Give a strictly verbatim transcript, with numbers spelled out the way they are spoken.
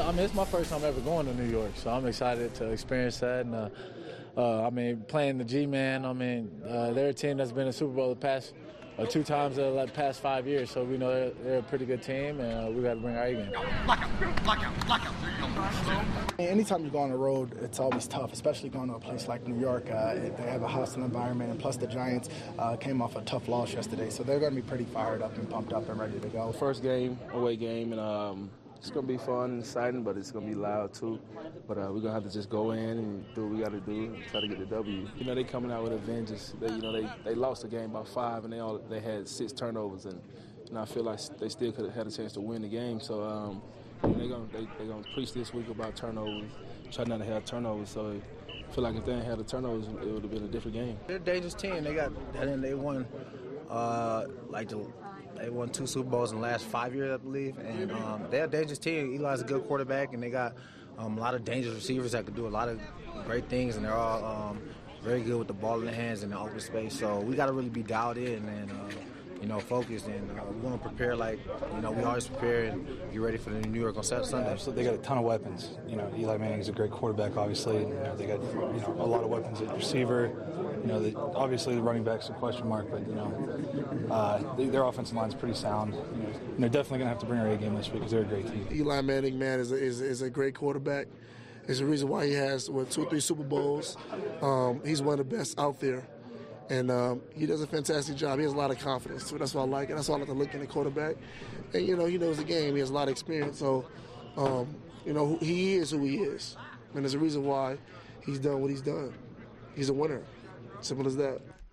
I mean, it's my first time ever going to New York, so I'm excited to experience that. And uh, uh, I mean, playing the G-Man, I mean, uh, they're a team that's been in the Super Bowl the past uh, two times in the past five years, so we know they're, they're a pretty good team, and uh, we got to bring our A game. Anytime you go on the road, it's always tough, especially going to a place like New York. Uh, they have a hostile environment, and plus the Giants uh, came off a tough loss yesterday, so they're going to be pretty fired up and pumped up and ready to go. First game, away game, and um, it's going to be fun and exciting, but it's going to be loud too. But uh, we're going to have to just go in and do what we got to do and try to get the W. You know, they coming out with a vengeance. They, you know, they, they lost the game by five, and they all they had six turnovers, and you know, I feel like they still could have had a chance to win the game. So um, they're going they, they gonna preach this week about turnovers, try not to have turnovers. So I feel like if they didn't have the turnovers, it would have been a different game. They're a dangerous team. They got and they won uh, like the. They won two Super Bowls in the last five years, I believe, and um, they're a dangerous team. Eli's a good quarterback, and they got um, a lot of dangerous receivers that can do a lot of great things, and they're all um, very good with the ball in their hands in the open space. So we got to really be dialed in and, uh, you know, focused, and uh, we're going to prepare like, you know, we always prepare and get ready for the New York on Sunday. Yeah, absolutely. They got a ton of weapons. You know, Eli Manning's a great quarterback, obviously. And, you know, they got, you know, a lot of weapons at receiver. You know, the, obviously the running back's a question mark, but, you know, uh, they, their offensive line's pretty sound. You know, and they're definitely going to have to bring our A game this week because they're a great team. Eli Manning, man, is a, is, is a great quarterback. It's the reason why he has, what, two or three Super Bowls. Um, he's one of the best out there. And um, he does a fantastic job. He has a lot of confidence, too. That's why I like it. That's why I like to look in the quarterback. And, you know, he knows the game. He has a lot of experience. So, um, you know, he is who he is. And there's a reason why he's done what he's done. He's a winner. Simple as that.